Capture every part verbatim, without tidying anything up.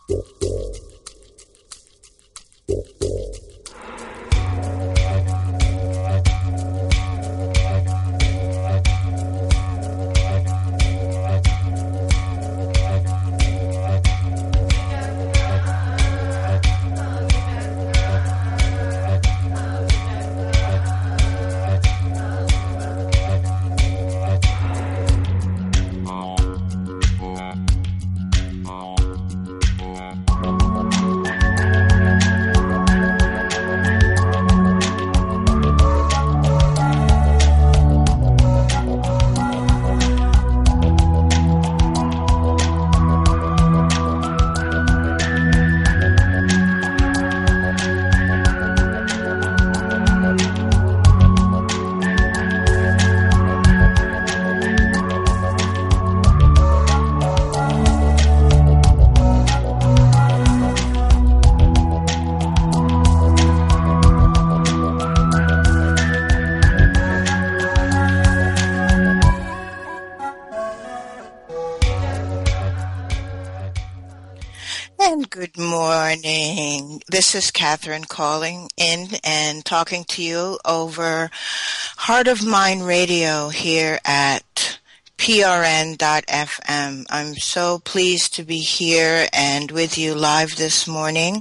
And good morning. This is Catherine calling in and talking to you over Heart of Mind Radio here at P R N dot F M. I'm so pleased to be here and with you live this morning.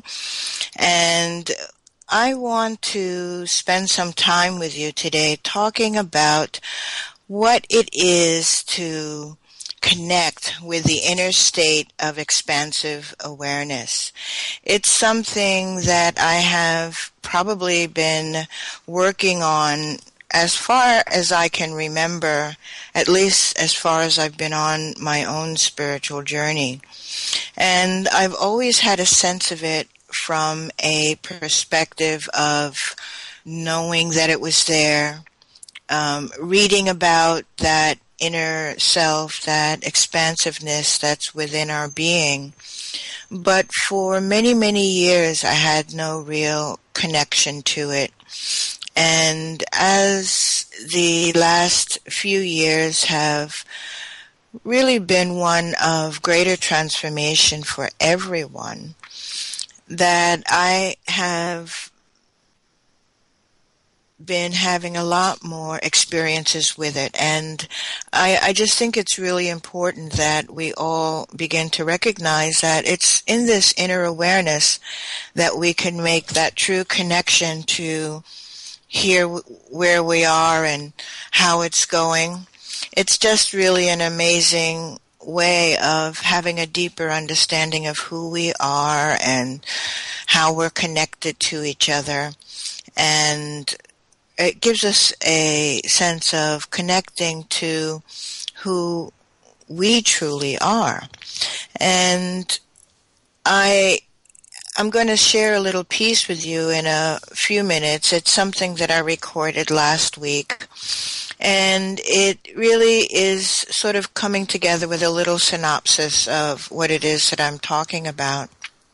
And I want to spend some time with you today talking about what it is to connect with the inner state of expansive awareness. It's something that I have probably been working on as far as I can remember, at least as far as I've been on my own spiritual journey. And I've always had a sense of it from a perspective of knowing that it was there, um, reading about that inner self, that expansiveness that's within our being. But for many, many years, I had no real connection to it. And as the last few years have really been one of greater transformation for everyone, that I have been having a lot more experiences with it. And I, I just think it's really important that we all begin to recognize that it's in this inner awareness that we can make that true connection to here where we are and how it's going. It's just really an amazing way of having a deeper understanding of who we are and how we're connected to each other. And it gives us a sense of connecting to who we truly are. And I, I'm going to share a little piece with you in a few minutes. It's something that I recorded last week. And it really is sort of coming together with a little synopsis of what it is that I'm talking about.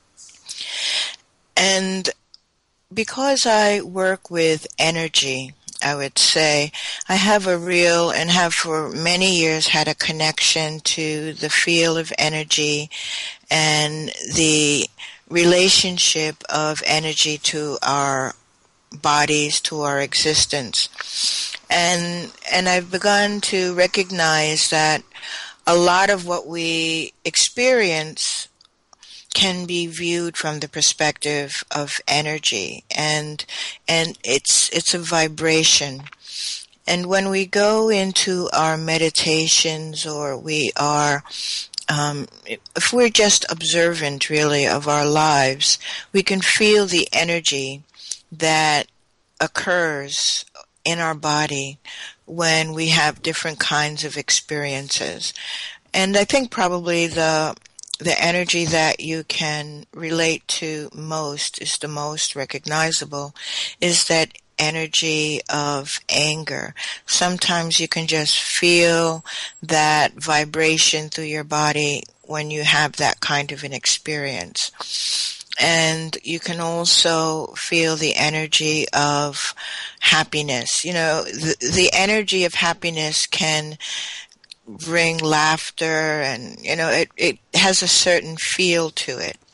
And because I work with energy, I would say, I have a real, and have for many years had a connection to the field of energy and the relationship of energy to our bodies, to our existence. And and I've begun to recognize that a lot of what we experience can be viewed from the perspective of energy, and and it's it's a vibration. And when we go into our meditations, or we are um, if we're just observant really of our lives, we can feel the energy that occurs in our body when we have different kinds of experiences. And I think probably the the energy that you can relate to most, is the most recognizable, is that energy of anger. Sometimes you can just feel that vibration through your body when you have that kind of an experience. And you can also feel the energy of happiness. You know, the, the energy of happiness can bring laughter, and, you know, it, it has a certain feel to it.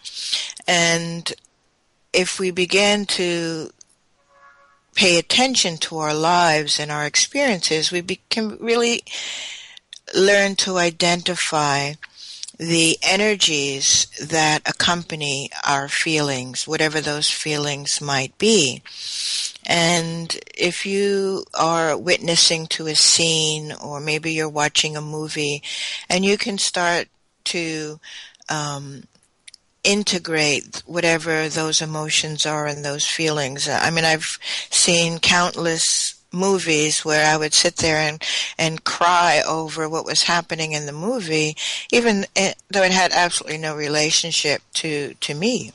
And if we begin to pay attention to our lives and our experiences, we be- can really learn to identify the energies that accompany our feelings, whatever those feelings might be. And if you are witnessing to a scene, or maybe you're watching a movie, and you can start to um, integrate whatever those emotions are and those feelings. I mean, I've seen countless movies where I would sit there and, and cry over what was happening in the movie, even though it had absolutely no relationship to, to me.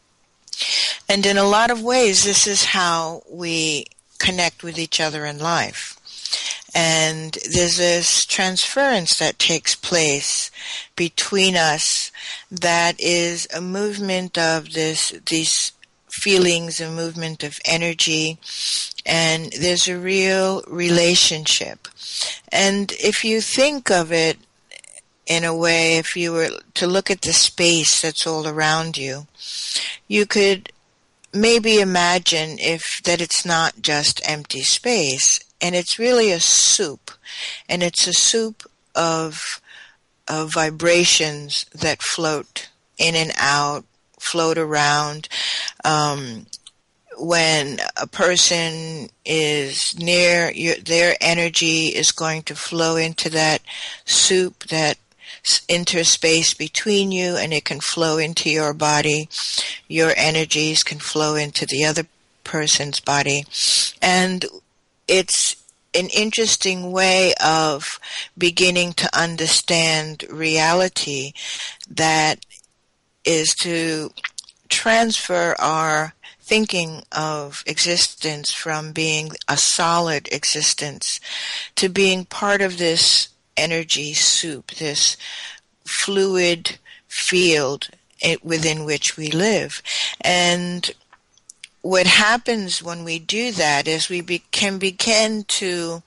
And in a lot of ways, this is how we connect with each other in life. And there's this transference that takes place between us that is a movement of this, these feelings, a movement of energy, and there's a real relationship. And if you think of it in a way, if you were to look at the space that's all around you, you could maybe imagine if that it's not just empty space, and it's really a soup, and it's a soup of, of vibrations that float in and out, float around. Um, when a person is near, your, their energy is going to flow into that soup, that interspace between you, and it can flow into your body. Your energies can flow into the other person's body. And it's an interesting way of beginning to understand reality, that is to transfer our thinking of existence from being a solid existence to being part of this energy soup, this fluid field within which we live. And what happens when we do that is we be, can begin to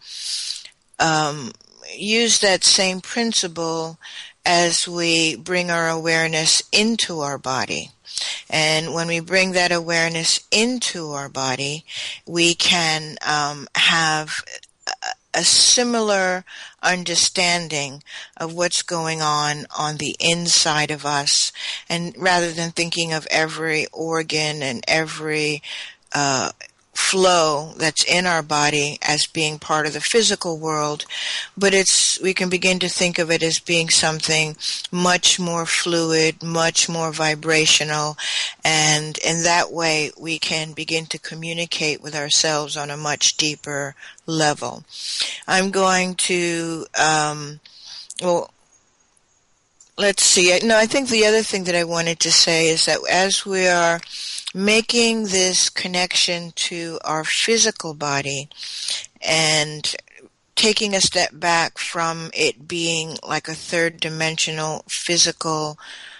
um, use that same principle as we bring our awareness into our body. And when we bring that awareness into our body, we can um, have a similar understanding of what's going on on the inside of us. And rather than thinking of every organ and every uh, flow that's in our body as being part of the physical world, but it's, we can begin to think of it as being something much more fluid, much more vibrational, and in that way we can begin to communicate with ourselves on a much deeper level. I'm going to, um, well, let's see. No, I think the other thing that I wanted to say is that as we are making this connection to our physical body and taking a step back from it being like a third dimensional physical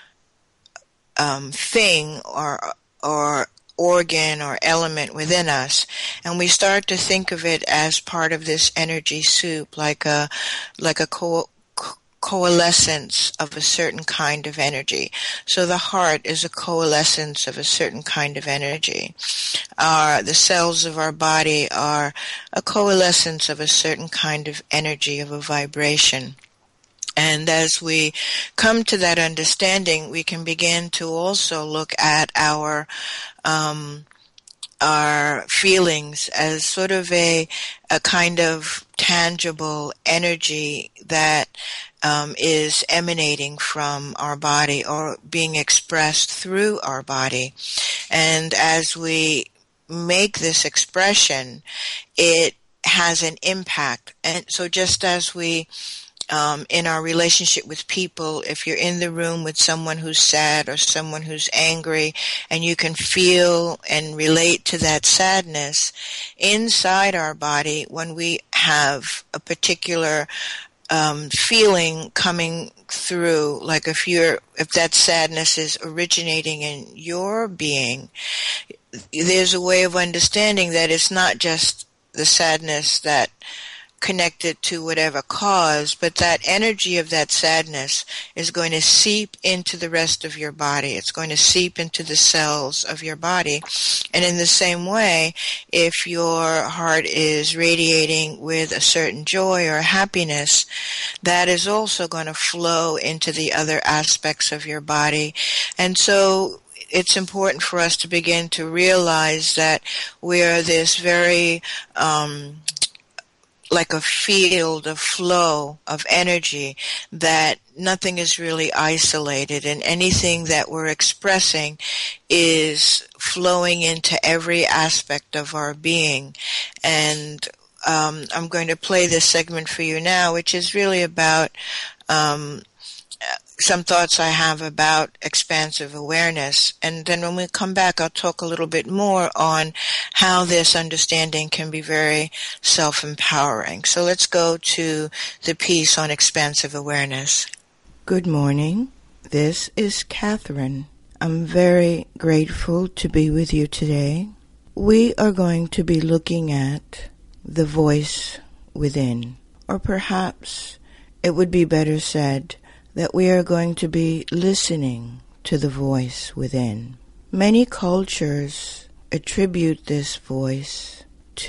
um, thing or or organ or element within us, and we start to think of it as part of this energy soup, like a like a co- coalescence of a certain kind of energy. So the heart is a coalescence of a certain kind of energy. Our, the cells of our body are a coalescence of a certain kind of energy, of a vibration. And as we come to that understanding, we can begin to also look at our um, our feelings as sort of a a kind of tangible energy that um, is emanating from our body or being expressed through our body. And as we make this expression, it has an impact. And so just as we Um, in our relationship with people, if you're in the room with someone who's sad or someone who's angry, and you can feel and relate to that sadness, inside our body, when we have a particular um, feeling coming through, like if you're, if that sadness is originating in your being, there's a way of understanding that it's not just the sadness that connected to whatever cause, but that energy of that sadness is going to seep into the rest of your body. It's going to seep into the cells of your body. And in the same way, if your heart is radiating with a certain joy or happiness, that is also going to flow into the other aspects of your body. And so it's important for us to begin to realize that we are this very um like a field, a flow of energy, that nothing is really isolated, and anything that we're expressing is flowing into every aspect of our being. And um, I'm going to play this segment for you now, which is really about um, some thoughts I have about expansive awareness. And then when we come back, I'll talk a little bit more on how this understanding can be very self-empowering. So let's go to the piece on expansive awareness. Good morning. This is Catherine. I'm very grateful to be with you today. We are going to be looking at the voice within, or perhaps it would be better said that we are going to be listening to the voice within. Many cultures attribute this voice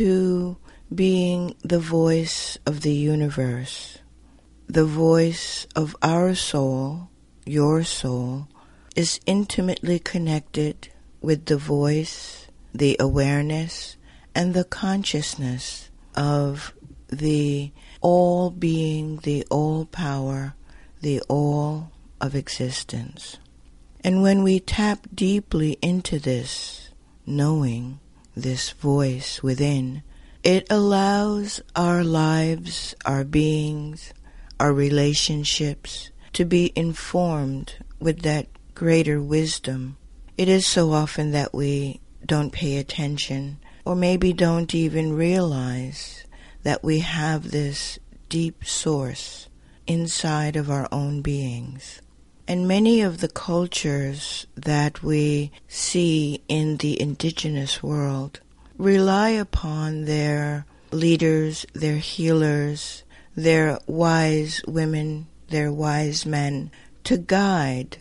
to being the voice of the universe. The voice of our soul, your soul, is intimately connected with the voice, the awareness, and the consciousness of the all-being, the all-power, the all of existence. And when we tap deeply into this, knowing this voice within, it allows our lives, our beings, our relationships to be informed with that greater wisdom. It is so often that we don't pay attention, or maybe don't even realize that we have this deep source inside of our own beings. And many of the cultures that we see in the indigenous world rely upon their leaders, their healers, their wise women, their wise men to guide,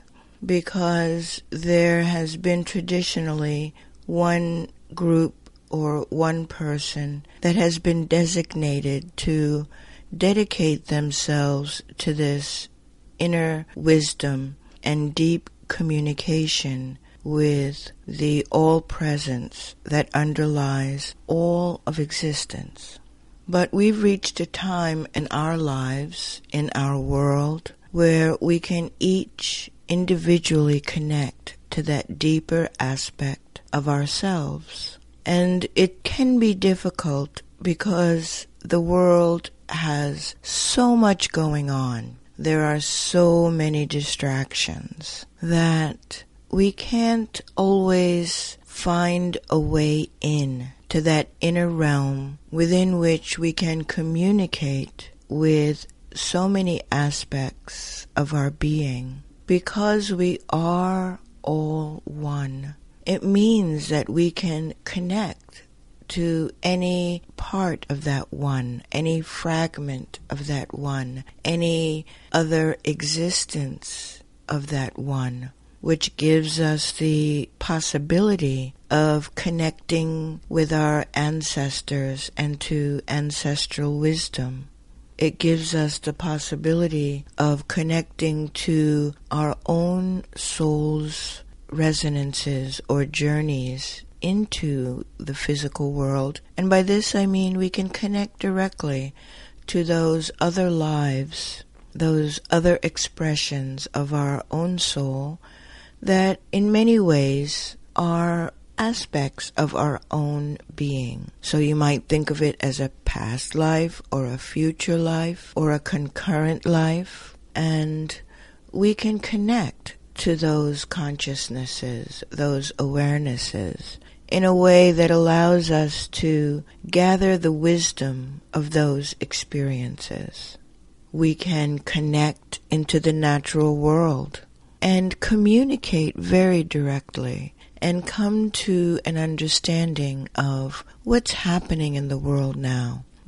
because there has been traditionally one group or one person that has been designated to dedicate themselves to this inner wisdom and deep communication with the all-presence that underlies all of existence. But we've reached a time in our lives, in our world, where we can each individually connect to that deeper aspect of ourselves. And it can be difficult because the world has so much going on. There are so many distractions that we can't always find a way in to that inner realm within which we can communicate with so many aspects of our being. Because we are all one, it means that we can connect to any part of that one, any fragment of that one, any other existence of that one, which gives us the possibility of connecting with our ancestors and to ancestral wisdom. It gives us the possibility of connecting to our own soul's resonances or journeys into the physical world. And by this I mean we can connect directly to those other lives, those other expressions of our own soul that in many ways are aspects of our own being. So you might think of it as a past life or a future life or a concurrent life, and we can connect to those consciousnesses, those awarenesses, in a way that allows us to gather the wisdom of those experiences. We can connect into the natural world and communicate very directly and come to an understanding of what's happening in the world now.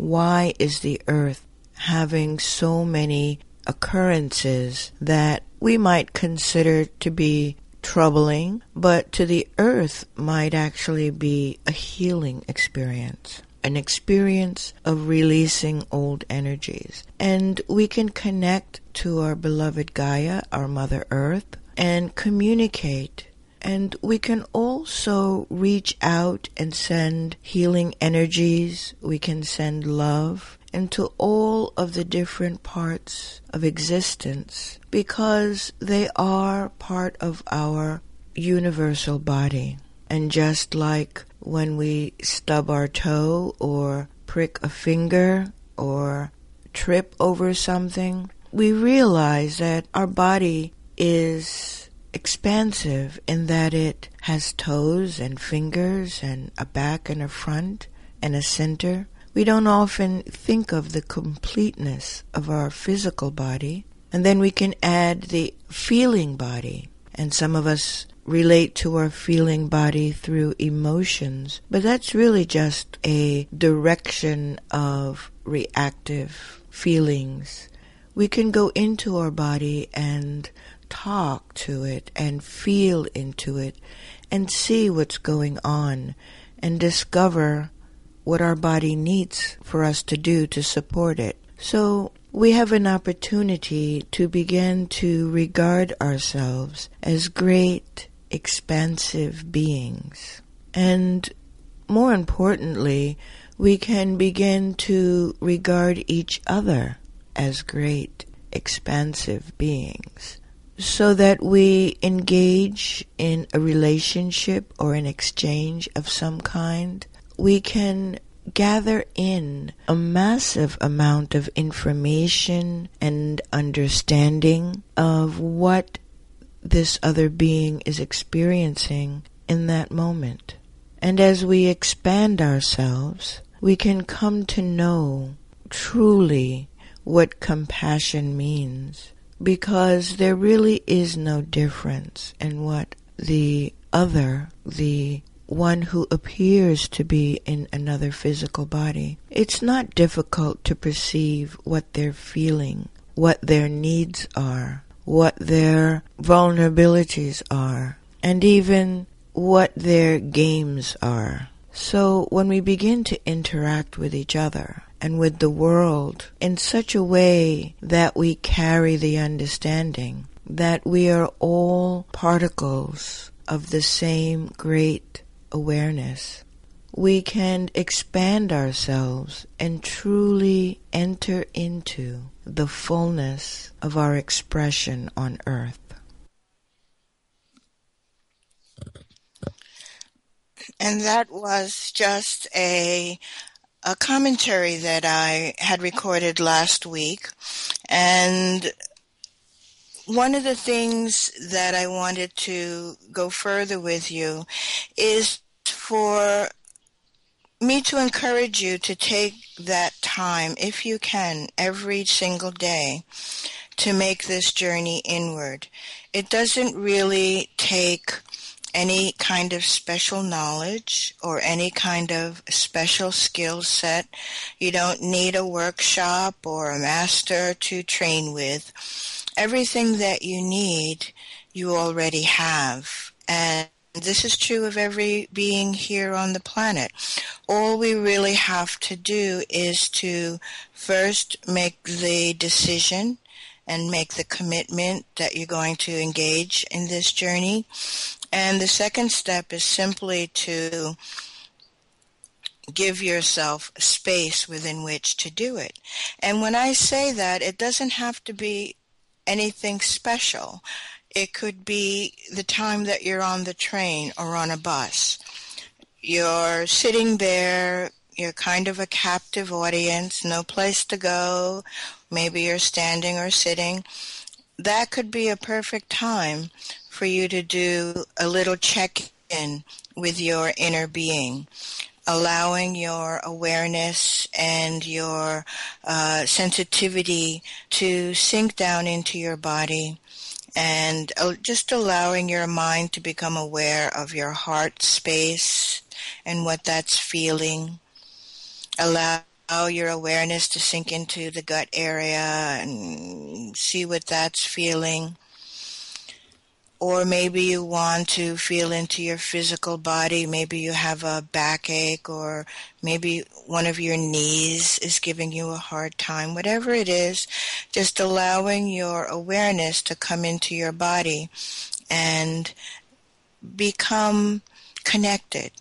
why is the earth having so many occurrences that we might consider to be troubling, but to the earth might actually be a healing experience, an experience of releasing old energies. And we can connect to our beloved Gaia, our Mother Earth, and communicate. And we can also reach out and send healing energies. We can send love into all of the different parts of existence because they are part of our universal body. And just like when we stub our toe or prick a finger or trip over something, we realize that our body is expansive in that it has toes and fingers and a back and a front and a center. We don't often think of the completeness of our physical body. And then we can add the feeling body. And some of us relate to our feeling body through emotions. But that's really just a direction of reactive feelings. We can go into our body and talk to it and feel into it and see what's going on and discover what our body needs for us to do to support it. So we have an opportunity to begin to regard ourselves as great, expansive beings. And more importantly, we can begin to regard each other as great, expansive beings, so that we engage in a relationship or an exchange of some kind. We can gather in a massive amount of information and understanding of what this other being is experiencing in that moment. And as we expand ourselves, we can come to know truly what compassion means, because there really is no difference in what the other, the one who appears to be in another physical body. It's not difficult to perceive what they're feeling, what their needs are, what their vulnerabilities are, and even what their games are. So when we begin to interact with each other and with the world in such a way that we carry the understanding that we are all particles of the same great awareness, we can expand ourselves and truly enter into the fullness of our expression on earth. And that was just a a commentary that I had recorded last week. And one of the things that I wanted to go further with you is for me to encourage you to take that time, if you can, every single day, to make this journey inward. It doesn't really take any kind of special knowledge or any kind of special skill set. You don't need a workshop or a master to train with. Everything that you need, you already have. And this is true of every being here on the planet. All we really have to do is to first make the decision and make the commitment that you're going to engage in this journey. And the second step is simply to give yourself space within which to do it. And when I say that, it doesn't have to be anything special. It could be the time that you're on the train or on a bus. You're sitting there, you're kind of a captive audience, no place to go. Maybe you're standing or sitting. That could be a perfect time for you to do a little check-in with your inner being, allowing your awareness and your uh, sensitivity to sink down into your body, and uh, just allowing your mind to become aware of your heart space and what that's feeling. Allowing your awareness to sink into the gut area and see what that's feeling. Or maybe you want to feel into your physical body. Maybe you have a backache, or maybe one of your knees is giving you a hard time. Whatever it is, just allowing your awareness to come into your body and become connected.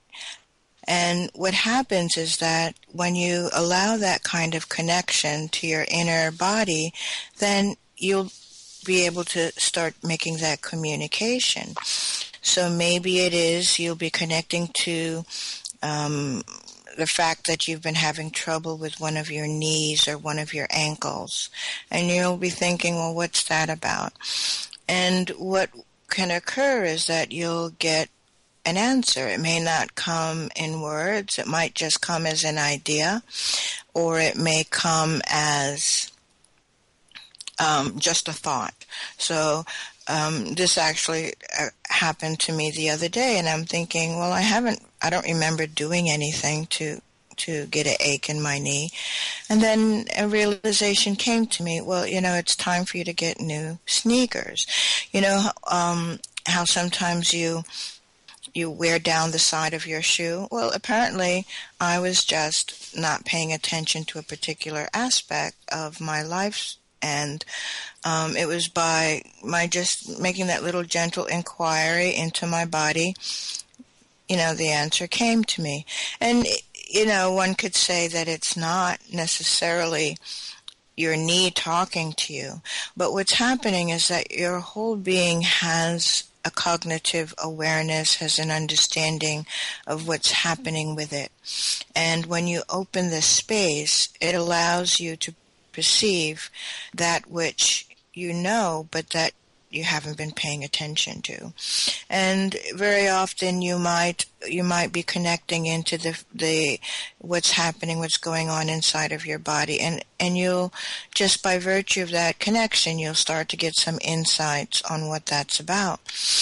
And what happens is that when you allow that kind of connection to your inner body, then you'll be able to start making that communication. So maybe it is you'll be connecting to um, the fact that you've been having trouble with one of your knees or one of your ankles. And you'll be thinking, well, what's that about? And what can occur is that you'll get an answer. It may not come in words. It might just come as an idea, or it may come as um, just a thought. So um, this actually uh, happened to me the other day, and I'm thinking, well, I haven't, I don't remember doing anything to to get an ache in my knee. And then a realization came to me, well, you know, it's time for you to get new sneakers. You know, um, how sometimes you you wear down the side of your shoe? Well, apparently I was just not paying attention to a particular aspect of my life, and um, it was by my just making that little gentle inquiry into my body, you know, the answer came to me. And, you know, one could say that it's not necessarily your knee talking to you, but what's happening is that your whole being has a cognitive awareness, has an understanding of what's happening with it. And when you open this space, it allows you to perceive that which you know, but that you haven't been paying attention to. And very often you might you might be connecting into the the what's happening, what's going on inside of your body, and and you'll just by virtue of that connection, you'll start to get some insights on what that's about.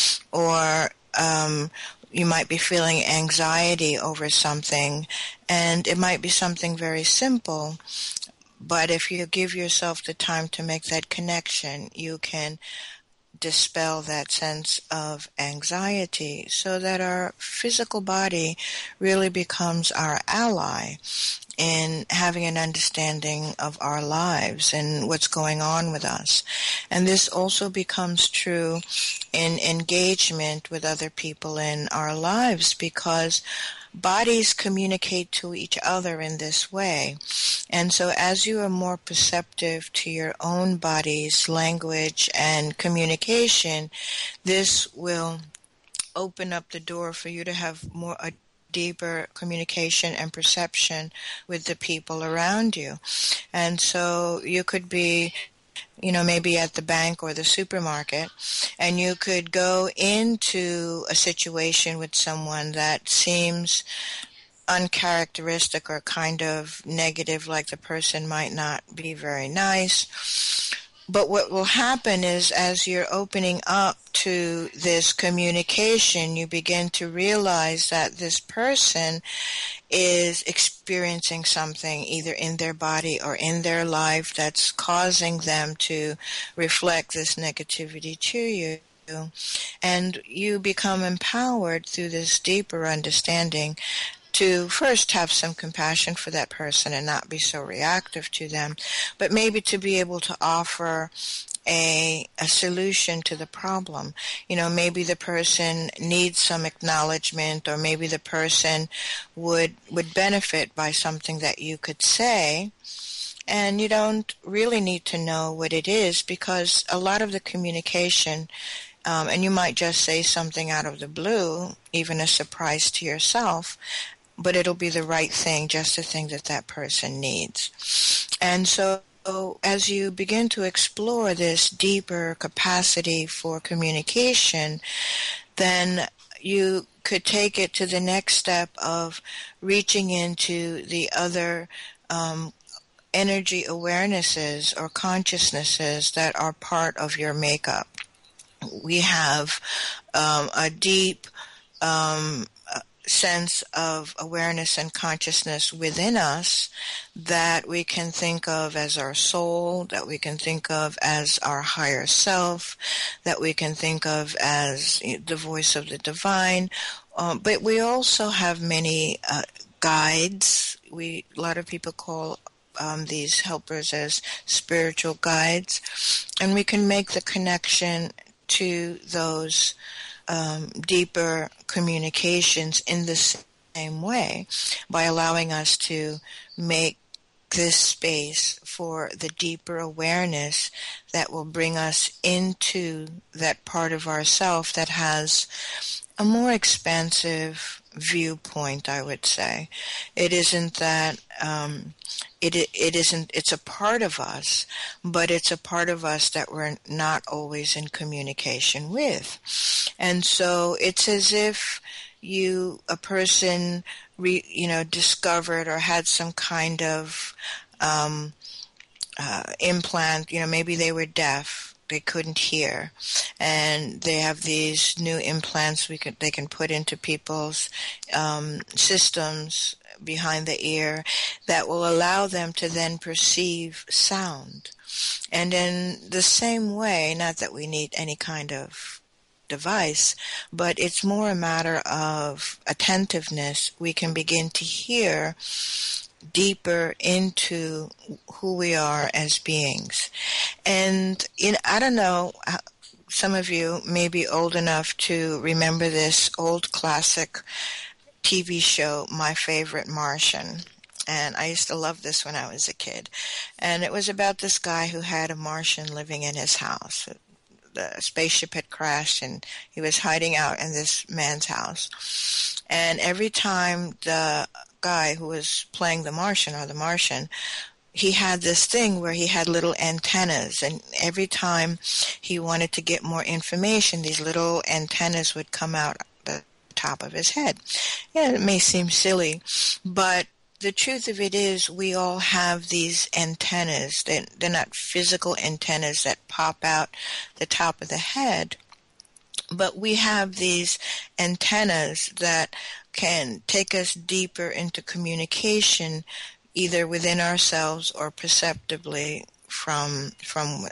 Or um you might be feeling anxiety over something, and it might be something very simple, but if you give yourself the time to make that connection, you can dispel that sense of anxiety so that our physical body really becomes our ally in having an understanding of our lives and what's going on with us. And this also becomes true in engagement with other people in our lives, because bodies communicate to each other in this way. And so as you are more perceptive to your own body's language and communication, this will open up the door for you to have more a deeper communication and perception with the people around you. And so you could be, you know, maybe at the bank or the supermarket, and you could go into a situation with someone that seems uncharacteristic or kind of negative, like the person might not be very nice. But what will happen is, as you're opening up to this communication, you begin to realize that this person is experiencing something either in their body or in their life that's causing them to reflect this negativity to you. And you become empowered through this deeper understanding to first have some compassion for that person and not be so reactive to them, but maybe to be able to offer a a solution to the problem. You know, maybe the person needs some acknowledgement, or maybe the person would would benefit by something that you could say, and you don't really need to know what it is, because a lot of the communication, um, and you might just say something out of the blue, even a surprise to yourself, but it'll be the right thing, just the thing that that person needs. And so as you begin to explore this deeper capacity for communication, then you could take it to the next step of reaching into the other um, energy awarenesses or consciousnesses that are part of your makeup. We have um, a deep um, sense of awareness and consciousness within us that we can think of as our soul, that we can think of as our higher self, that we can think of as the voice of the divine. Um, but we also have many uh, guides. We a lot of people call um, these helpers as spiritual guides, and we can make the connection to those um, deeper communications in the same way by allowing us to make this space for the deeper awareness that will bring us into that part of ourself that has a more expansive viewpoint, I would say. It isn't that um, it it isn't it's a part of us, but it's a part of us that we're not always in communication with. And so it's as if you a person re, you know discovered or had some kind of um, uh, implant. You know, maybe they were deaf. They couldn't hear, and they have these new implants we could, they can put into people's um, systems behind the ear that will allow them to then perceive sound. And in the same way, not that we need any kind of device, but it's more a matter of attentiveness. We can begin to hear deeper into who we are as beings. And in, I don't know, some of you may be old enough to remember this old classic T V show, My Favorite Martian. And I used to love this when I was a kid. And it was about this guy who had a Martian living in his house. The spaceship had crashed and he was hiding out in this man's house. And every time the guy who was playing the Martian or the Martian, he had this thing where he had little antennas, and every time he wanted to get more information, these little antennas would come out the top of his head. Yeah, it may seem silly, but the truth of it is we all have these antennas. They're, they're not physical antennas that pop out the top of the head, but we have these antennas that can take us deeper into communication, either within ourselves or perceptibly from from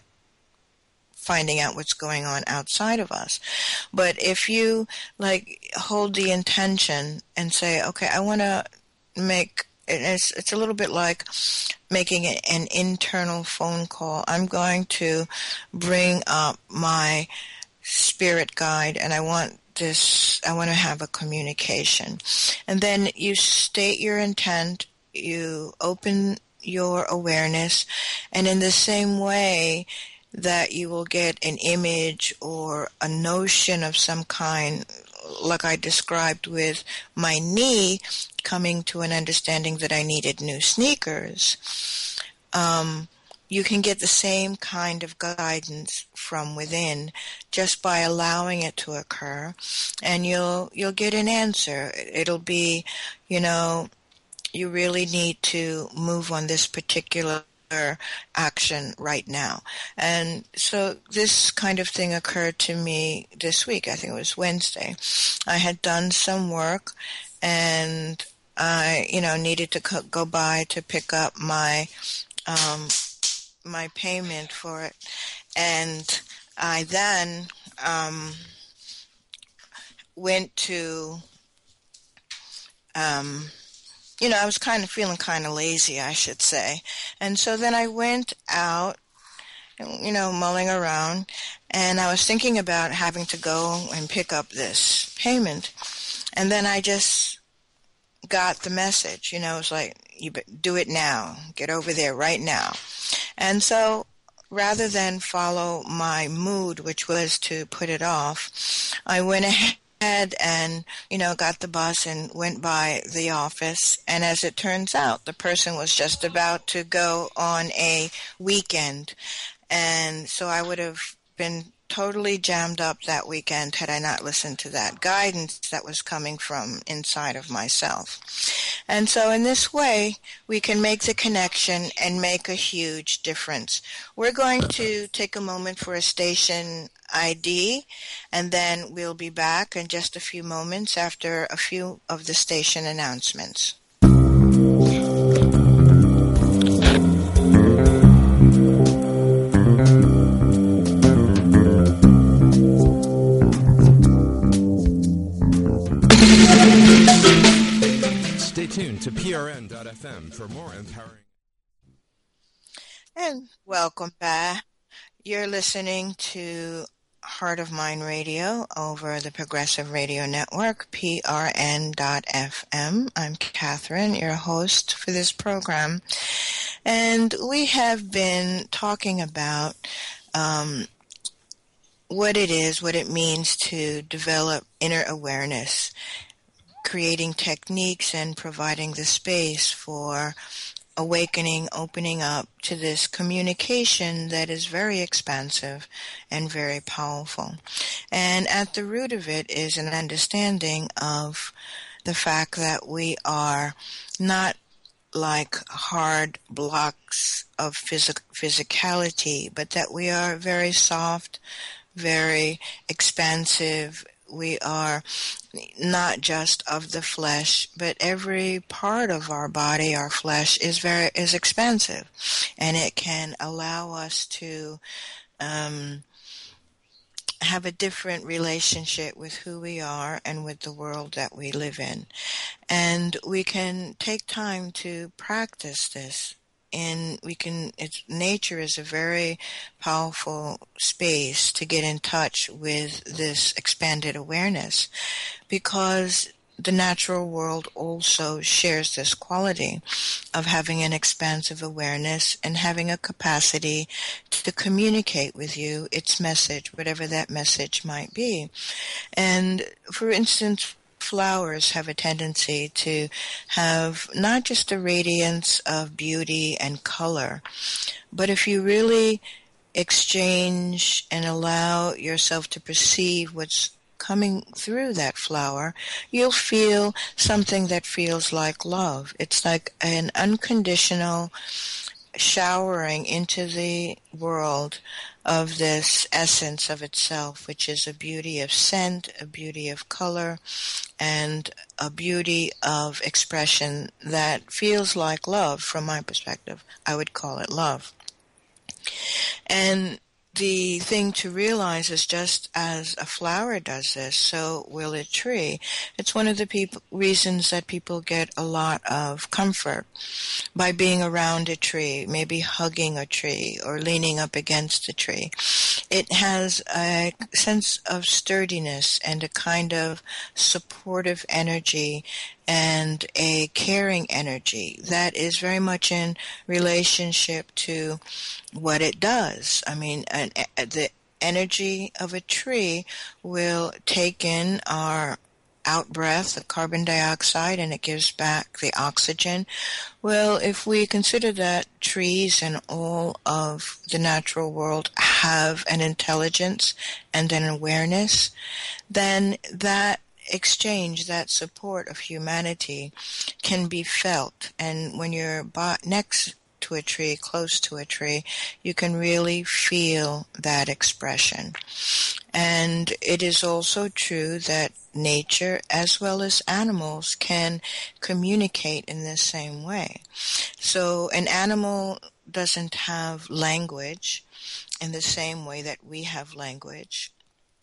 finding out what's going on outside of us. But if you like hold the intention and say, okay, I want to make it's it's a little bit like making an internal phone call. I'm going to bring up my spirit guide, and I want this, I want to have a communication. And then you state your intent, you open your awareness, and in the same way that you will get an image or a notion of some kind, like I described with my knee coming to an understanding that I needed new sneakers, um, you can get the same kind of guidance from within just by allowing it to occur, and you'll you'll get an answer. It'll be, you know, you really need to move on this particular action right now. And so this kind of thing occurred to me this week. I think it was Wednesday. I had done some work, and I, you know, needed to co- go by to pick up my um, my payment for it, and I then um, went to, um, you know, I was kind of feeling kind of lazy, I should say, and so then I went out, you know, mulling around, and I was thinking about having to go and pick up this payment, and then I just got the message, you know, it was like, you do it now, get over there right now. And so rather than follow my mood, which was to put it off, I went ahead and, you know, got the bus and went by the office. And as it turns out, the person was just about to go on a weekend. And so I would have been totally jammed up that weekend had I not listened to that guidance that was coming from inside of myself. And so in this way, we can make the connection and make a huge difference. We're going to take a moment for a station I D, and then we'll be back in just a few moments after a few of the station announcements. Stay tuned to P R N dot F M for more empowering. And welcome back. You're listening to Heart of Mind Radio over the Progressive Radio Network, P R N dot F M. I'm Catherine, your host for this program. And we have been talking about um, what it is, what it means to develop inner awareness, creating techniques and providing the space for awakening, opening up to this communication that is very expansive and very powerful. And at the root of it is an understanding of the fact that we are not like hard blocks of physic- physicality, but that we are very soft, very expansive. We are not just of the flesh, but every part of our body, our flesh, is very is expansive, and it can allow us to um, have a different relationship with who we are and with the world that we live in. And we can take time to practice this. And we can, it's, nature is a very powerful space to get in touch with this expanded awareness, because the natural world also shares this quality of having an expansive awareness and having a capacity to communicate with you its message, whatever that message might be. And for instance, flowers have a tendency to have not just a radiance of beauty and color, but if you really exchange and allow yourself to perceive what's coming through that flower, you'll feel something that feels like love. It's like an unconditional showering into the world of this essence of itself, which is a beauty of scent, a beauty of color, and a beauty of expression that feels like love. From my perspective, I would call it love. And the thing to realize is, just as a flower does this, so will a tree. It's one of the peop- reasons that people get a lot of comfort by being around a tree, maybe hugging a tree or leaning up against a tree. It has a sense of sturdiness and a kind of supportive energy and a caring energy that is very much in relationship to what it does. I mean, an, the energy of a tree will take in our out-breath, the carbon dioxide, and it gives back the oxygen. Well, if we consider that trees and all of the natural world have an intelligence and an awareness, then that exchange, that support of humanity can be felt. And when you're next to a tree, close to a tree, you can really feel that expression. And it is also true that nature as well as animals can communicate in the same way. So an animal doesn't have language in the same way that we have language.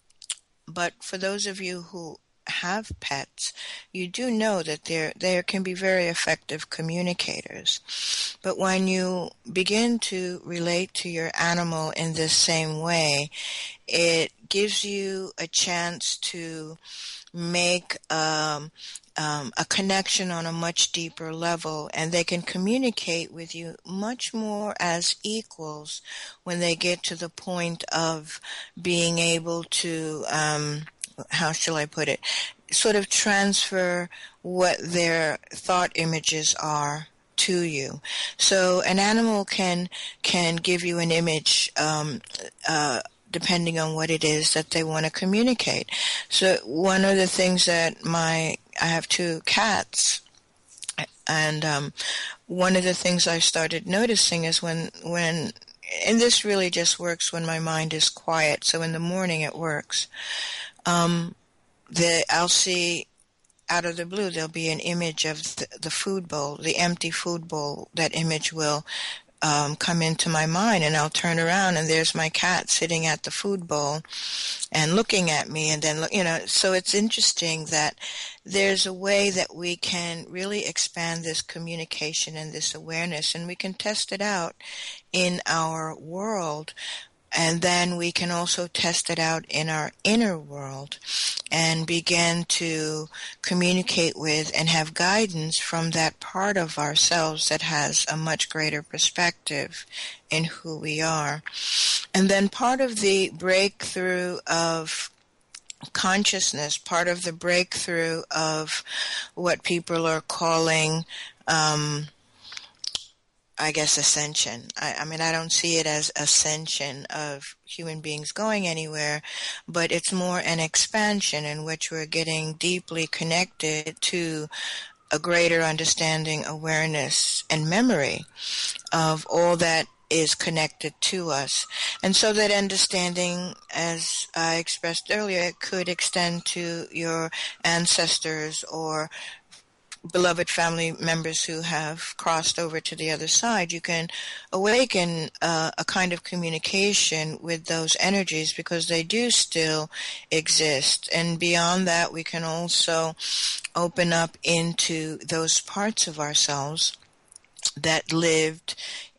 But for those of you who have pets, you do know that they they can be very effective communicators. But when you begin to relate to your animal in this same way, it gives you a chance to make um, um, a connection on a much deeper level, and they can communicate with you much more as equals when they get to the point of being able to um, how shall I put it, sort of transfer what their thought images are to you. So an animal can can give you an image um, uh, depending on what it is that they want to communicate. So one of the things that my I have two cats, And um, one of the things I started noticing is when, when, and this really just works when my mind is quiet, so in the morning it works, um, the, I'll see out of the blue there'll be an image of the, the food bowl, the empty food bowl. That image will um, come into my mind, and I'll turn around and there's my cat sitting at the food bowl and looking at me, and then, you know, so it's interesting that there's a way that we can really expand this communication and this awareness, and we can test it out in our world. And then we can also test it out in our inner world and begin to communicate with and have guidance from that part of ourselves that has a much greater perspective in who we are. And then part of the breakthrough of consciousness, part of the breakthrough of what people are calling um I guess ascension. I, I mean, I don't see it as ascension of human beings going anywhere, but it's more an expansion in which we're getting deeply connected to a greater understanding, awareness, and memory of all that is connected to us. And so that understanding, as I expressed earlier, could extend to your ancestors or beloved family members who have crossed over to the other side. You can awaken uh, a kind of communication with those energies because they do still exist. And beyond that, we can also open up into those parts of ourselves that lived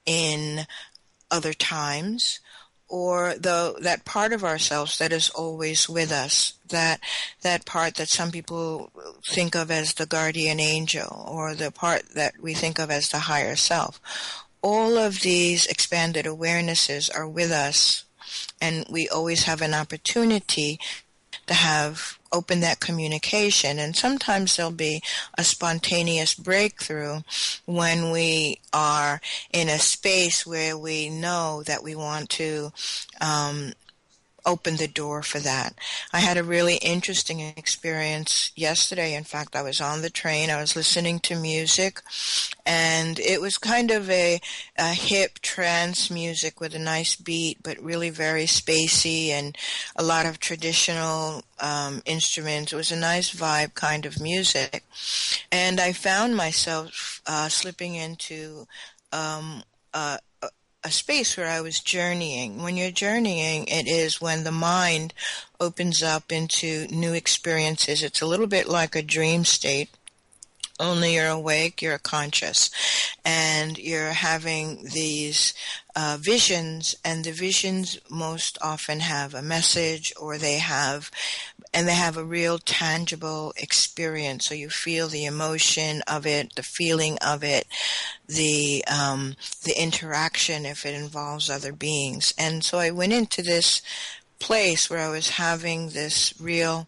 in other times, or the that part of ourselves that is always with us, that that part that some people think of as the guardian angel, or the part that we think of as the higher self. All of these expanded awarenesses are with us, and we always have an opportunity to have open that communication. And sometimes there'll be a spontaneous breakthrough when we are in a space where we know that we want to um, open the door for that. I had a really interesting experience yesterday. In fact, I was on the train. I was listening to music, and it was kind of a, a hip trance music with a nice beat, but really very spacey and a lot of traditional um, instruments. It was a nice vibe kind of music. And I found myself uh, slipping into um, a a space where I was journeying. When you're journeying, it is when the mind opens up into new experiences. It's a little bit like a dream state, only you're awake, you're conscious, and you're having these uh, visions, and the visions most often have a message, or they have, and they have a real tangible experience. So you feel the emotion of it, the feeling of it, the um, the interaction if it involves other beings. And so I went into this place where I was having this real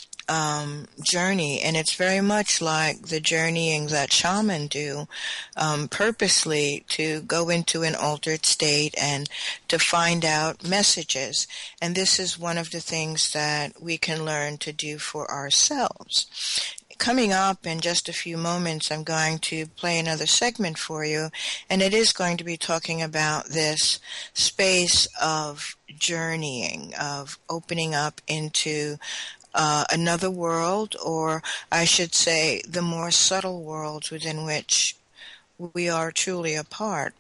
Um, journey, and it's very much like the journeying that shaman do, um, purposely to go into an altered state and to find out messages. And this is one of the things that we can learn to do for ourselves. Coming up in just a few moments, I'm going to play another segment for you, and it is going to be talking about this space of journeying, of opening up into Uh, another world, or I should say the more subtle worlds within which we are truly a part.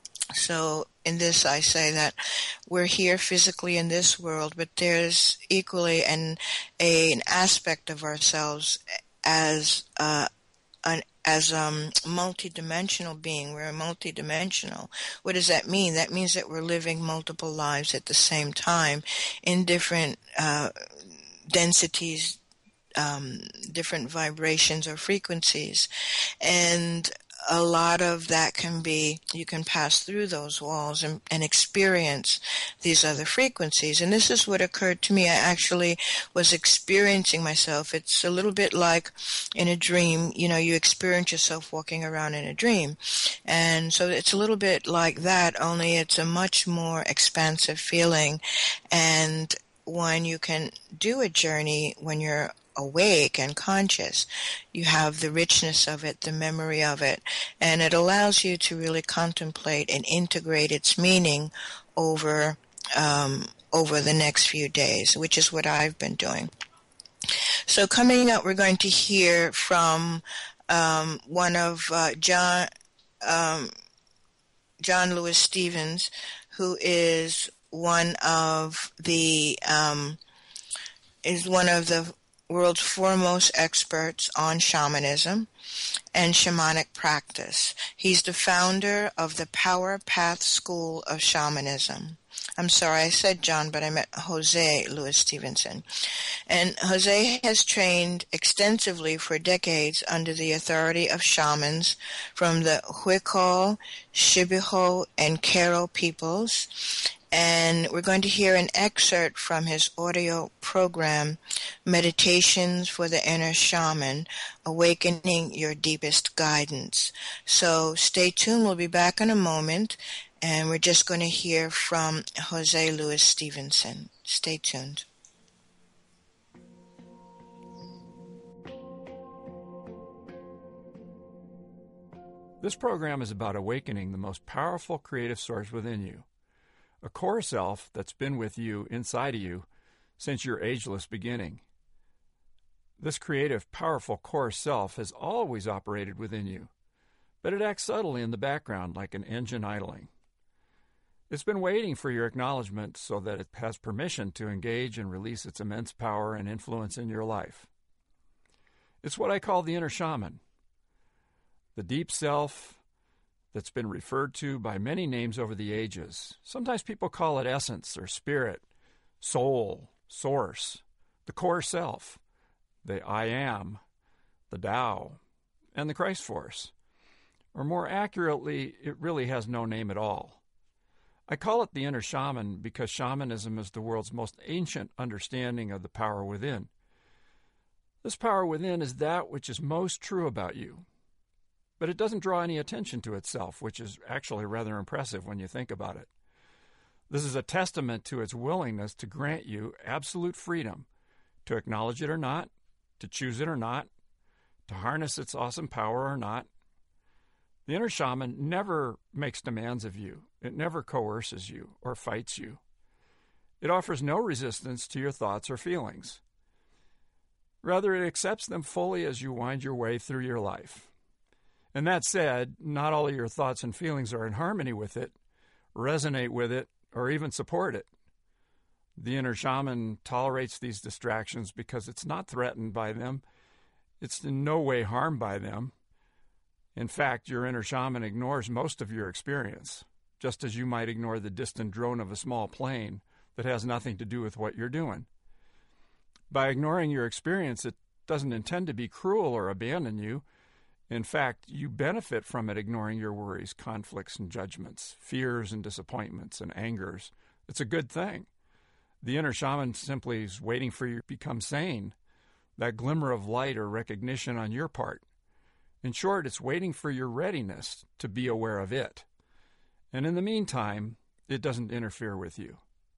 So in this I say that we're here physically in this world, but there's equally an, a, an aspect of ourselves as uh, an as a um, multidimensional being. We're multidimensional. What does that mean? That means that we're living multiple lives at the same time in different uh densities, um, different vibrations or frequencies. And a lot of that can be, you can pass through those walls and, and experience these other frequencies. And this is what occurred to me. I actually was experiencing myself. It's a little bit like in a dream, you know, you experience yourself walking around in a dream. And so it's a little bit like that, only it's a much more expansive feeling. And one, you can do a journey when you're awake and conscious. You have the richness of it, the memory of it, and it allows you to really contemplate and integrate its meaning over um, over the next few days, which is what I've been doing. So coming up, we're going to hear from um, one of uh, John um, John Lewis Stevens, who is one of the um, is one of the world's foremost experts on shamanism and shamanic practice. He's the founder of the Power Path School of Shamanism. I'm sorry, I said John, but I meant Jose Louis Stevenson. And Jose has trained extensively for decades under the authority of shamans from the Huichol, Shipijo, and Q'ero peoples. And we're going to hear an excerpt from his audio program, Meditations for the Inner Shaman, Awakening Your Deepest Guidance. So stay tuned. We'll be back in a moment, and we're just going to hear from Jose Louis Stevenson. Stay tuned. This program is about awakening the most powerful creative source within you. A core self that's been with you, inside of you, since your ageless beginning. This creative, powerful core self has always operated within you, but it acts subtly in the background like an engine idling. It's been waiting for your acknowledgement so that it has permission to engage and release its immense power and influence in your life. It's what I call the inner shaman, the deep self that's been referred to by many names over the ages. Sometimes people call it essence or spirit, soul, source, the core self, the I am, the Tao, and the Christ force. Or more accurately, it really has no name at all. I call it the inner shaman because shamanism is the world's most ancient understanding of the power within. This power within is that which is most true about you. But it doesn't draw any attention to itself, which is actually rather impressive when you think about it. This is a testament to its willingness to grant you absolute freedom to acknowledge it or not, to choose it or not, to harness its awesome power or not. The inner shaman never makes demands of you. It never coerces you or fights you. It offers no resistance to your thoughts or feelings. Rather, it accepts them fully as you wind your way through your life. And that said, not all of your thoughts and feelings are in harmony with it, resonate with it, or even support it. The inner shaman tolerates these distractions because it's not threatened by them. It's in no way harmed by them. In fact, your inner shaman ignores most of your experience, just as you might ignore the distant drone of a small plane that has nothing to do with what you're doing. By ignoring your experience, it doesn't intend to be cruel or abandon you. In fact, you benefit from it ignoring your worries, conflicts, and judgments, fears and disappointments and angers. It's a good thing. The inner shaman simply is waiting for you to become sane, that glimmer of light or recognition on your part. In short, it's waiting for your readiness to be aware of it. And in the meantime, it doesn't interfere with you.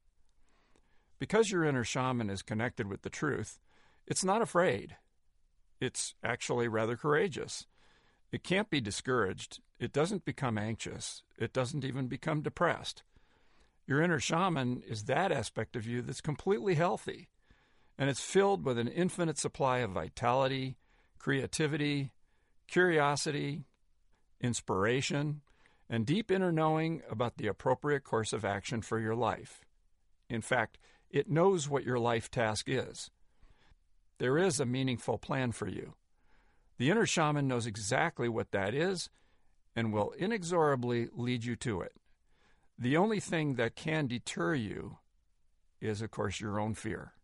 Because your inner shaman is connected with the truth, it's not afraid. It's actually rather courageous. It can't be discouraged. It doesn't become anxious. It doesn't even become depressed. Your inner shaman is that aspect of you that's completely healthy, and it's filled with an infinite supply of vitality, creativity, curiosity, inspiration, and deep inner knowing about the appropriate course of action for your life. In fact, it knows what your life task is. There is a meaningful plan for you. The inner shaman knows exactly what that is and will inexorably lead you to it. The only thing that can deter you is, of course, your own fear.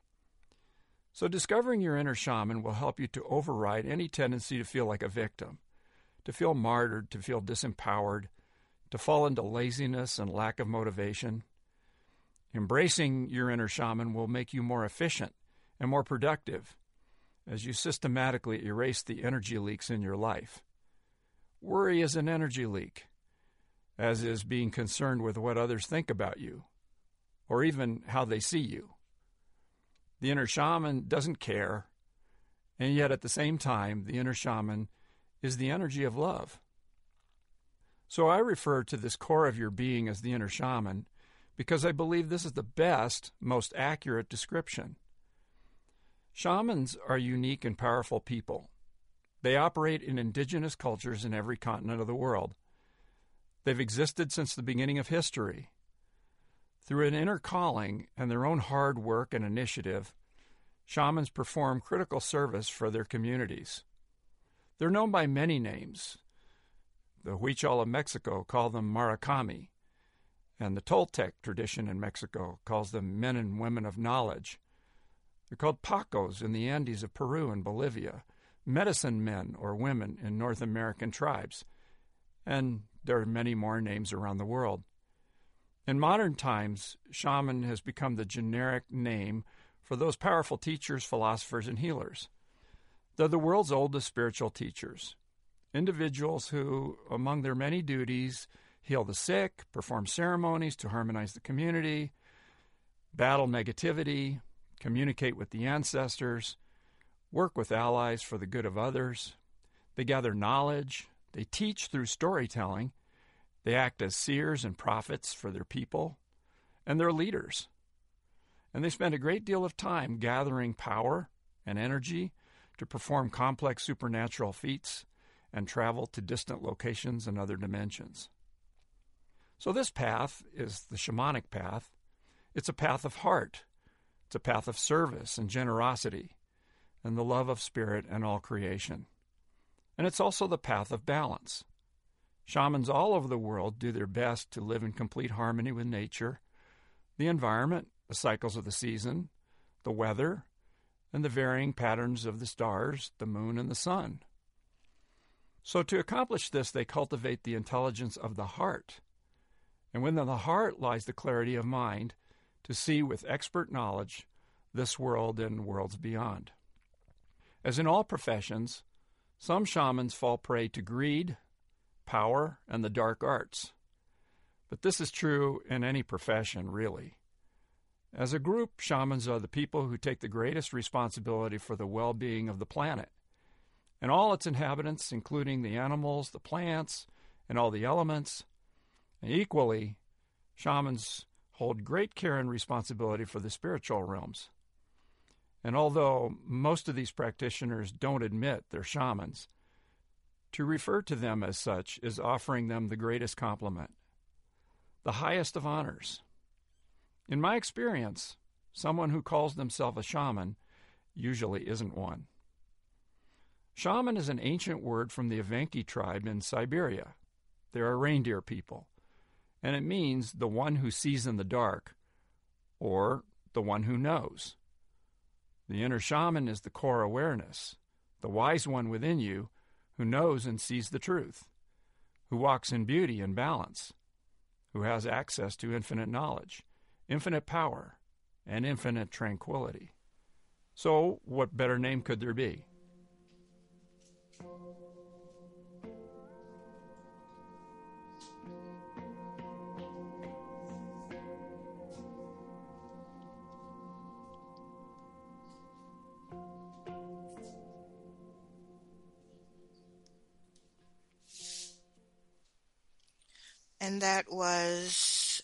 So discovering your inner shaman will help you to override any tendency to feel like a victim, to feel martyred, to feel disempowered, to fall into laziness and lack of motivation. Embracing your inner shaman will make you more efficient and more productive as you systematically erase the energy leaks in your life. Worry is an energy leak, as is being concerned with what others think about you, or even how they see you. The inner shaman doesn't care, and yet at the same time, the inner shaman is the energy of love. So I refer to this core of your being as the inner shaman because I believe this is the best, most accurate description. Shamans are unique and powerful people. They operate in indigenous cultures in every continent of the world. They've existed since the beginning of history. Through an inner calling and their own hard work and initiative, shamans perform critical service for their communities. They're known by many names. The Huichol of Mexico call them Murakami, and the Toltec tradition in Mexico calls them men and women of knowledge. They're called Pacos in the Andes of Peru and Bolivia, medicine men or women in North American tribes, and there are many more names around the world. In modern times, shaman has become the generic name for those powerful teachers, philosophers, and healers. They're the world's oldest spiritual teachers, individuals who, among their many duties, heal the sick, perform ceremonies to harmonize the community, battle negativity, communicate with the ancestors, work with allies for the good of others. They gather knowledge. They teach through storytelling. They act as seers and prophets for their people, and they're leaders. And they spend a great deal of time gathering power and energy to perform complex supernatural feats and travel to distant locations and other dimensions. So this path is the shamanic path. It's a path of heart. It's a path of service and generosity and the love of spirit and all creation. And it's also the path of balance. Shamans all over the world do their best to live in complete harmony with nature, the environment, the cycles of the season, the weather, and the varying patterns of the stars, the moon, and the sun. So to accomplish this, they cultivate the intelligence of the heart. And within the heart lies the clarity of mind to see with expert knowledge this world and worlds beyond. As in all professions, some shamans fall prey to greed, power, and the dark arts. But this is true in any profession, really. As a group, shamans are the people who take the greatest responsibility for the well-being of the planet, and all its inhabitants, including the animals, the plants, and all the elements. And equally, shamans hold great care and responsibility for the spiritual realms. And although most of these practitioners don't admit they're shamans, to refer to them as such is offering them the greatest compliment, the highest of honors. In my experience, someone who calls themselves a shaman usually isn't one. Shaman is an ancient word from the Evenki tribe in Siberia. They're a reindeer people, and it means the one who sees in the dark, or the one who knows. The inner shaman is the core awareness, the wise one within you who knows and sees the truth, who walks in beauty and balance, who has access to infinite knowledge, infinite power, and infinite tranquility. So, what better name could there be? And that was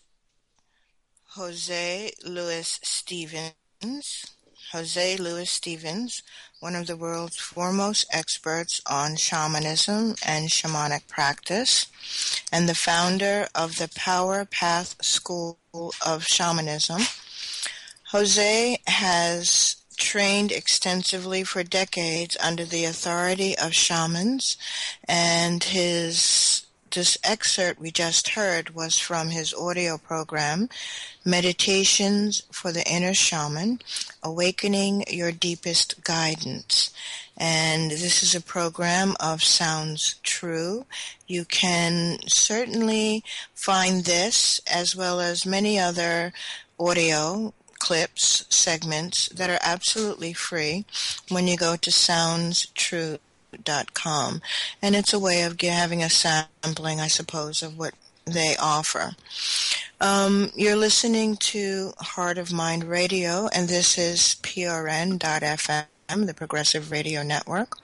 Jose Luis Stevens. Jose Luis Stevens, one of the world's foremost experts on shamanism and shamanic practice, and the founder of the Power Path School of Shamanism. Jose has trained extensively for decades under the authority of shamans, and his This excerpt we just heard was from his audio program, Meditations for the Inner Shaman, Awakening Your Deepest Guidance. And this is a program of Sounds True. You can certainly find this as well as many other audio clips, segments that are absolutely free when you go to Sounds True. Dot com, and it's a way of having a sampling, I suppose, of what they offer. Um, you're listening to Heart of Mind Radio, and this is P R N dot F M, the Progressive Radio Network.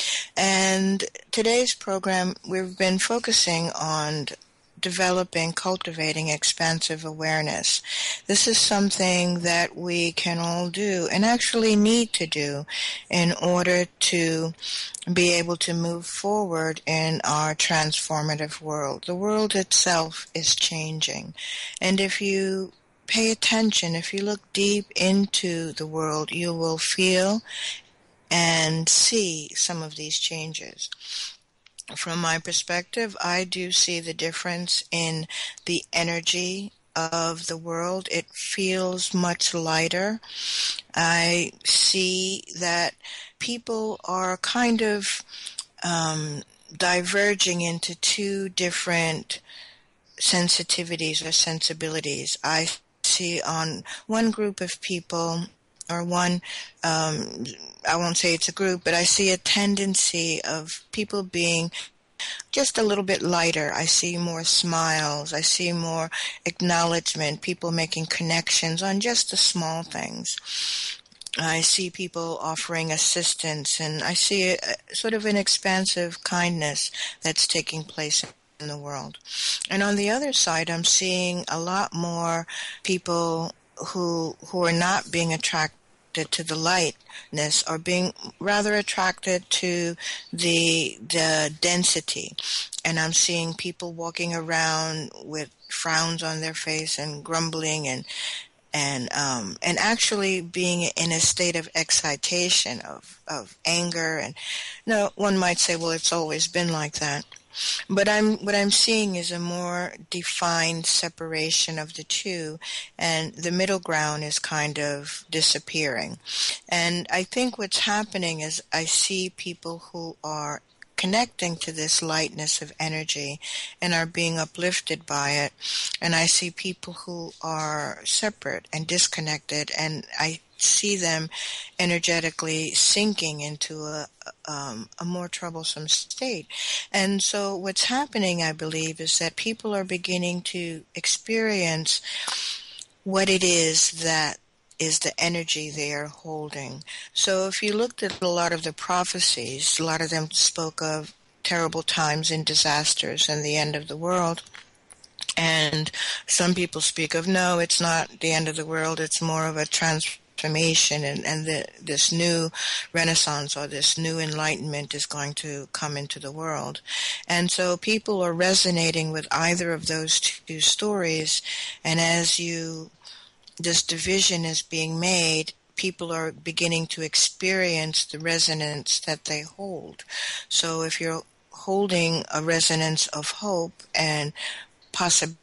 And today's program, we've been focusing on developing, cultivating expansive awareness. This is something that we can all do and actually need to do in order to be able to move forward in our transformative world. The world itself is changing. And if you pay attention, if you look deep into the world, you will feel and see some of these changes. From my perspective, I do see the difference in the energy of the world. It feels much lighter. I see that people are kind of um, diverging into two different sensitivities or sensibilities. I see on one group of people, or one, um, I won't say it's a group, but I see a tendency of people being just a little bit lighter. I see more smiles. I see more acknowledgement, people making connections on just the small things. I see people offering assistance, and I see a, a, sort of an expansive kindness that's taking place in the world. And on the other side, I'm seeing a lot more people who who are not being attracted to the lightness, or being rather attracted to the the density. And I'm seeing people walking around with frowns on their face and grumbling and and um, and actually being in a state of excitation, of of anger. And no, one might say, well, it's always been like that. But I'm what I'm seeing is a more defined separation of the two, and the middle ground is kind of disappearing. And I think what's happening is I see people who are connecting to this lightness of energy and are being uplifted by it, and I see people who are separate and disconnected, and I see them energetically sinking into a, um, a more troublesome state. And so what's happening, I believe, is that people are beginning to experience what it is that is the energy they are holding. So if you looked at a lot of the prophecies, a lot of them spoke of terrible times and disasters and the end of the world. And some people speak of, no, it's not the end of the world, it's more of a transformation. Transformation and, and the, this new renaissance or this new enlightenment is going to come into the world. And so people are resonating with either of those two stories, and as you this division is being made, people are beginning to experience the resonance that they hold. So if you're holding a resonance of hope and possibility,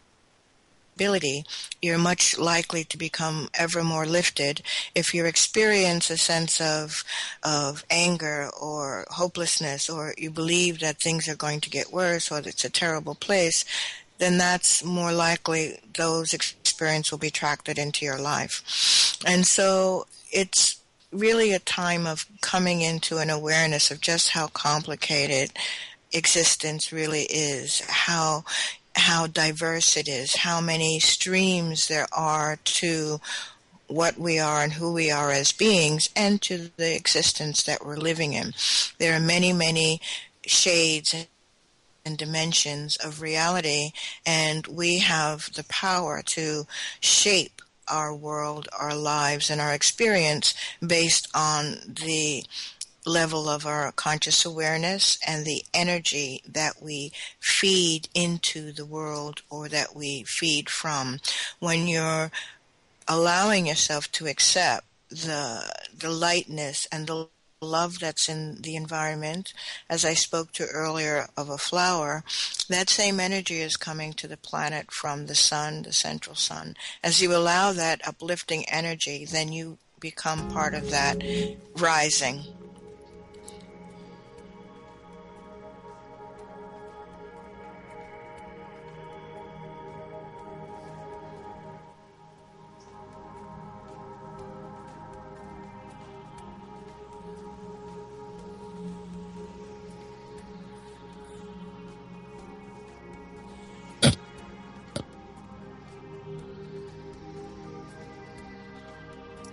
you're much likely to become ever more lifted. If you experience a sense of of anger or hopelessness, or you believe that things are going to get worse or that it's a terrible place, then that's more likely those experiences will be attracted into your life. And so it's really a time of coming into an awareness of just how complicated existence really is, how how diverse it is, how many streams there are to what we are and who we are as beings, and to the existence that we're living in. There are many, many shades and dimensions of reality, and we have the power to shape our world, our lives, and our experience based on the level of our conscious awareness and the energy that we feed into the world, or that we feed from. When you're allowing yourself to accept the the lightness and the love that's in the environment, as I spoke to earlier of a flower, that same energy is coming to the planet from the sun, the central sun. As you allow that uplifting energy, then you become part of that rising.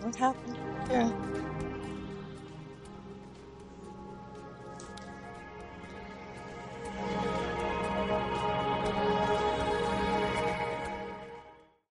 What happened? Yeah.